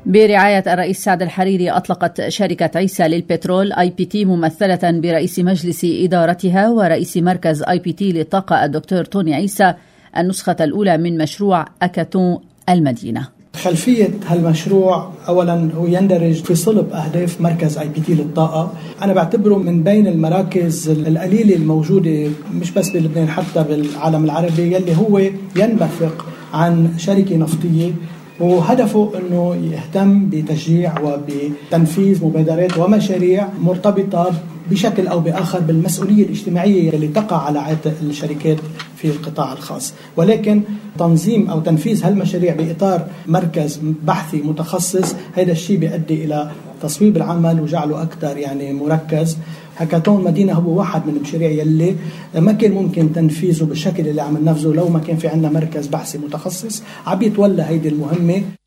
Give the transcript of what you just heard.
برعاية الرئيس سعد الحريري أطلقت شركة عيسى للبترول IPT ممثلة برئيس مجلس إدارتها ورئيس مركز IPT للطاقة الدكتور توني عيسى النسخة الأولى من مشروع أكاتون المدينة. خلفية هالمشروع أولا هو يندرج في صلب أهداف مركز IPT للطاقة. أنا بعتبره من بين المراكز القليلة الموجودة مش بس بلبنان حتى بالعالم العربي يلي هو ينبثق عن شركة نفطية وهدفه أنه يهتم بتشجيع وبتنفيذ مبادرات ومشاريع مرتبطة بشكل أو بآخر بالمسؤولية الاجتماعية اللي تقع على عاتق الشركات في القطاع الخاص، ولكن تنظيم أو تنفيذ هالمشاريع بإطار مركز بحثي متخصص هذا الشيء بيؤدي إلى تصويب العمل وجعله أكثر مركز. هاكاثون مدينة هو واحد من المشاريع يلي ما كان ممكن تنفيذه بالشكل اللي عم ننفذه لو ما كان في عندنا مركز بحثي متخصص عم يتولى هيدي المهمة.